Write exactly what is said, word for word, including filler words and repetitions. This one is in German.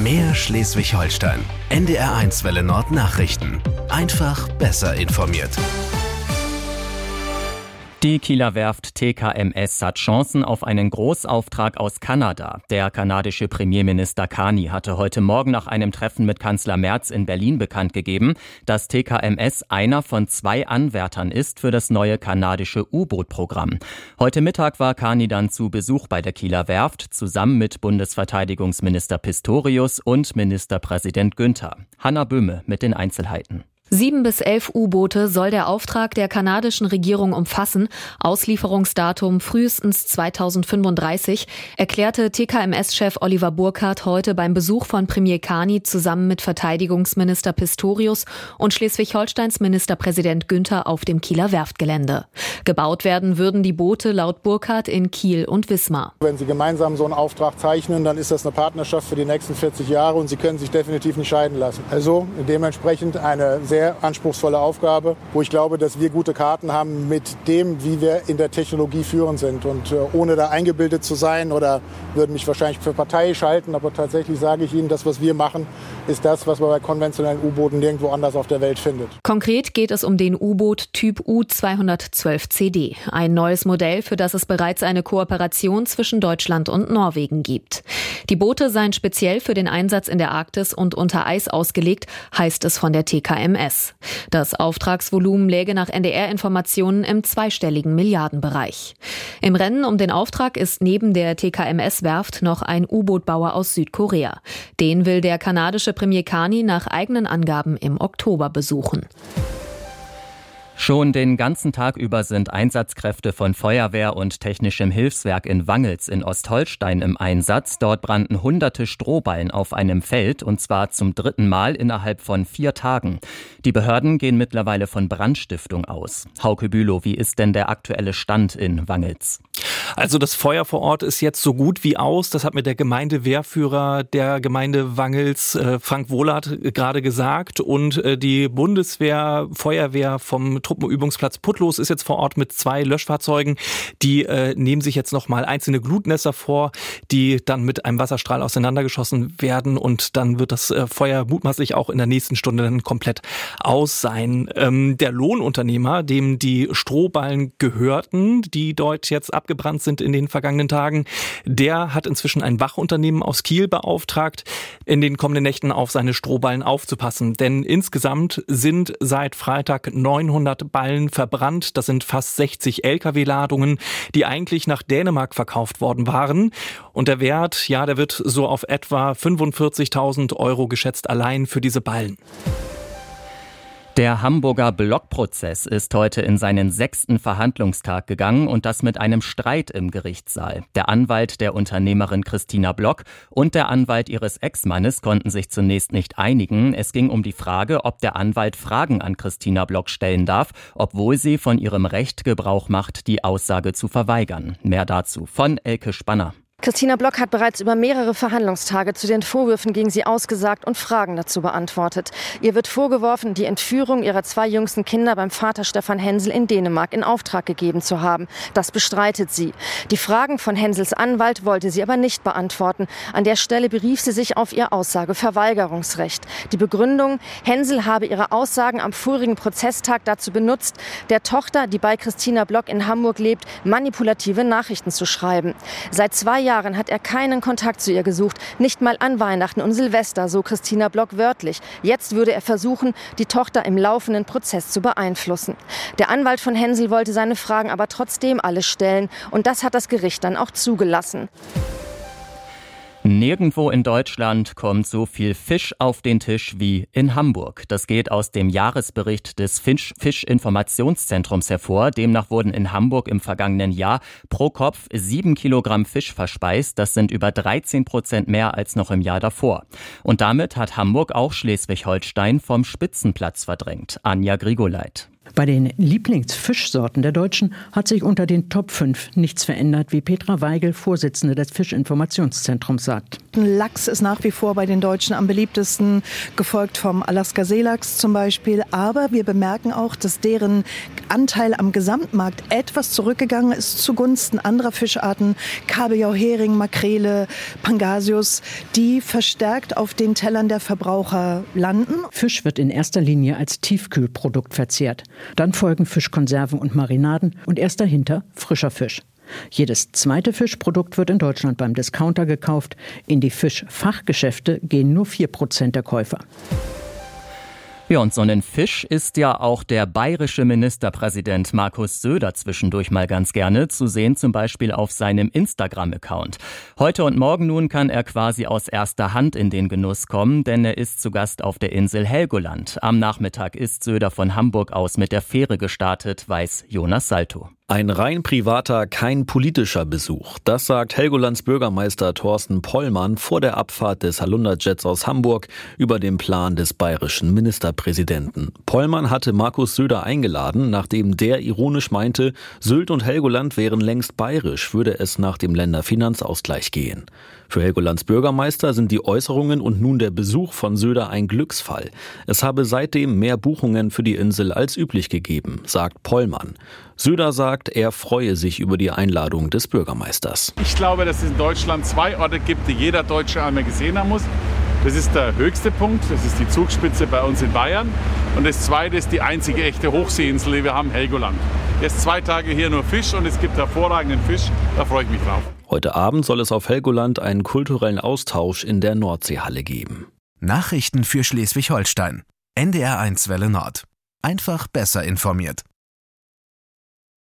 Mehr Schleswig-Holstein. N D R eins Welle Nord Nachrichten. Einfach besser informiert. Die Kieler Werft T K M S hat Chancen auf einen Großauftrag aus Kanada. Der kanadische Premierminister Carney hatte heute Morgen nach einem Treffen mit Kanzler Merz in Berlin bekannt gegeben, dass T K M S einer von zwei Anwärtern ist für das neue kanadische U-Boot-Programm. Heute Mittag war Carney dann zu Besuch bei der Kieler Werft, zusammen mit Bundesverteidigungsminister Pistorius und Ministerpräsident Günther. Hanna Böhme mit den Einzelheiten. Sieben bis elf U-Boote soll der Auftrag der kanadischen Regierung umfassen. Auslieferungsdatum frühestens zweitausendfünfunddreißig, erklärte T K M S-Chef Oliver Burkhardt heute beim Besuch von Premier Carney zusammen mit Verteidigungsminister Pistorius und Schleswig-Holsteins Ministerpräsident Günther auf dem Kieler Werftgelände. Gebaut werden würden die Boote laut Burkhardt in Kiel und Wismar. Wenn Sie gemeinsam so einen Auftrag zeichnen, dann ist das eine Partnerschaft für die nächsten vierzig Jahre und Sie können sich definitiv nicht scheiden lassen. Also dementsprechend eine sehr anspruchsvolle Aufgabe, wo ich glaube, dass wir gute Karten haben mit dem, wie wir in der Technologie führend sind. Und äh, ohne da eingebildet zu sein oder würden mich wahrscheinlich für parteiisch halten, aber tatsächlich sage ich Ihnen, das, was wir machen, ist das, was man bei konventionellen U-Booten nirgendwo anders auf der Welt findet. Konkret geht es um den U-Boot Typ U zweihundertzwölf C D, ein neues Modell, für das es bereits eine Kooperation zwischen Deutschland und Norwegen gibt. Die Boote seien speziell für den Einsatz in der Arktis und unter Eis ausgelegt, heißt es von der T K M S. Das Auftragsvolumen läge nach N D R-Informationen im zweistelligen Milliardenbereich. Im Rennen um den Auftrag ist neben der T K M S-Werft noch ein U-Boot-Bauer aus Südkorea. Den will der kanadische Premier Carney nach eigenen Angaben im Oktober besuchen. Schon den ganzen Tag über sind Einsatzkräfte von Feuerwehr und Technischem Hilfswerk in Wangels in Ostholstein im Einsatz. Dort brannten hunderte Strohballen auf einem Feld, und zwar zum dritten Mal innerhalb von vier Tagen. Die Behörden gehen mittlerweile von Brandstiftung aus. Hauke Bülow, wie ist denn der aktuelle Stand in Wangels? Also das Feuer vor Ort ist jetzt so gut wie aus. Das hat mir der Gemeindewehrführer der Gemeinde Wangels, äh, Frank Wohlert, gerade gesagt. Und äh, die Bundeswehr, Feuerwehr vom Truppenübungsplatz Putlos ist jetzt vor Ort mit zwei Löschfahrzeugen. Die äh, nehmen sich jetzt nochmal einzelne Glutnester vor, die dann mit einem Wasserstrahl auseinandergeschossen werden. Und dann wird das äh, Feuer mutmaßlich auch in der nächsten Stunde dann komplett aus sein. Ähm, der Lohnunternehmer, dem die Strohballen gehörten, die dort jetzt abgebrannt sind in den vergangenen Tagen, der hat inzwischen ein Wachunternehmen aus Kiel beauftragt, in den kommenden Nächten auf seine Strohballen aufzupassen. Denn insgesamt sind seit Freitag neunhundert Ballen verbrannt. Das sind fast sechzig L K W-Ladungen, die eigentlich nach Dänemark verkauft worden waren. Und der Wert, ja, der wird so auf etwa fünfundvierzigtausend Euro geschätzt, allein für diese Ballen. Der Hamburger Blockprozess ist heute in seinen sechsten Verhandlungstag gegangen, und das mit einem Streit im Gerichtssaal. Der Anwalt der Unternehmerin Christina Block und der Anwalt ihres Ex-Mannes konnten sich zunächst nicht einigen. Es ging um die Frage, ob der Anwalt Fragen an Christina Block stellen darf, obwohl sie von ihrem Recht Gebrauch macht, die Aussage zu verweigern. Mehr dazu von Elke Spanner. Christina Block hat bereits über mehrere Verhandlungstage zu den Vorwürfen gegen sie ausgesagt und Fragen dazu beantwortet. Ihr wird vorgeworfen, die Entführung ihrer zwei jüngsten Kinder beim Vater Stefan Hensel in Dänemark in Auftrag gegeben zu haben. Das bestreitet sie. Die Fragen von Hensels Anwalt wollte sie aber nicht beantworten. An der Stelle berief sie sich auf ihr Aussageverweigerungsrecht. Die Begründung: Hensel habe ihre Aussagen am vorigen Prozesstag dazu benutzt, der Tochter, die bei Christina Block in Hamburg lebt, manipulative Nachrichten zu schreiben. Seit zwei Jahren Jahren hat er keinen Kontakt zu ihr gesucht, nicht mal an Weihnachten und Silvester, so Christina Block wörtlich. Jetzt würde er versuchen, die Tochter im laufenden Prozess zu beeinflussen. Der Anwalt von Hensel wollte seine Fragen aber trotzdem alle stellen, und das hat das Gericht dann auch zugelassen. Nirgendwo in Deutschland kommt so viel Fisch auf den Tisch wie in Hamburg. Das geht aus dem Jahresbericht des Fisch- Fischinformationszentrums hervor. Demnach wurden in Hamburg im vergangenen Jahr pro Kopf sieben Kilogramm Fisch verspeist. Das sind über dreizehn Prozent mehr als noch im Jahr davor. Und damit hat Hamburg auch Schleswig-Holstein vom Spitzenplatz verdrängt. Anja Grigoleit. Bei den Lieblingsfischsorten der Deutschen hat sich unter den Top fünf nichts verändert, wie Petra Weigel, Vorsitzende des Fischinformationszentrums, sagt. Lachs ist nach wie vor bei den Deutschen am beliebtesten, gefolgt vom Alaska-Seelachs zum Beispiel. Aber wir bemerken auch, dass deren Anteil am Gesamtmarkt etwas zurückgegangen ist zugunsten anderer Fischarten. Kabeljau, Hering, Makrele, Pangasius, die verstärkt auf den Tellern der Verbraucher landen. Fisch wird in erster Linie als Tiefkühlprodukt verzehrt. Dann folgen Fischkonserven und Marinaden und erst dahinter frischer Fisch. Jedes zweite Fischprodukt wird in Deutschland beim Discounter gekauft. In die Fischfachgeschäfte gehen nur vier Prozent der Käufer. Ja, und so einen Fisch isst ja auch der bayerische Ministerpräsident Markus Söder zwischendurch mal ganz gerne, zu sehen zum Beispiel auf seinem Instagram-Account. Heute und morgen nun kann er quasi aus erster Hand in den Genuss kommen, denn er ist zu Gast auf der Insel Helgoland. Am Nachmittag ist Söder von Hamburg aus mit der Fähre gestartet, weiß Jonas Salto. Ein rein privater, kein politischer Besuch. Das sagt Helgolands Bürgermeister Thorsten Pollmann vor der Abfahrt des Halunda-Jets aus Hamburg über den Plan des bayerischen Ministerpräsidenten. Pollmann hatte Markus Söder eingeladen, nachdem der ironisch meinte, Sylt und Helgoland wären längst bayerisch, würde es nach dem Länderfinanzausgleich gehen. Für Helgolands Bürgermeister sind die Äußerungen und nun der Besuch von Söder ein Glücksfall. Es habe seitdem mehr Buchungen für die Insel als üblich gegeben, sagt Pollmann. Söder sagt, er freue sich über die Einladung des Bürgermeisters. Ich glaube, dass es in Deutschland zwei Orte gibt, die jeder Deutsche einmal gesehen haben muss. Das ist der höchste Punkt, das ist die Zugspitze bei uns in Bayern. Und das zweite ist die einzige echte Hochseeinsel, die wir haben, Helgoland. Jetzt zwei Tage hier nur Fisch und es gibt hervorragenden Fisch, da freue ich mich drauf. Heute Abend soll es auf Helgoland einen kulturellen Austausch in der Nordseehalle geben. Nachrichten für Schleswig-Holstein. N D R eins Welle Nord. Einfach besser informiert.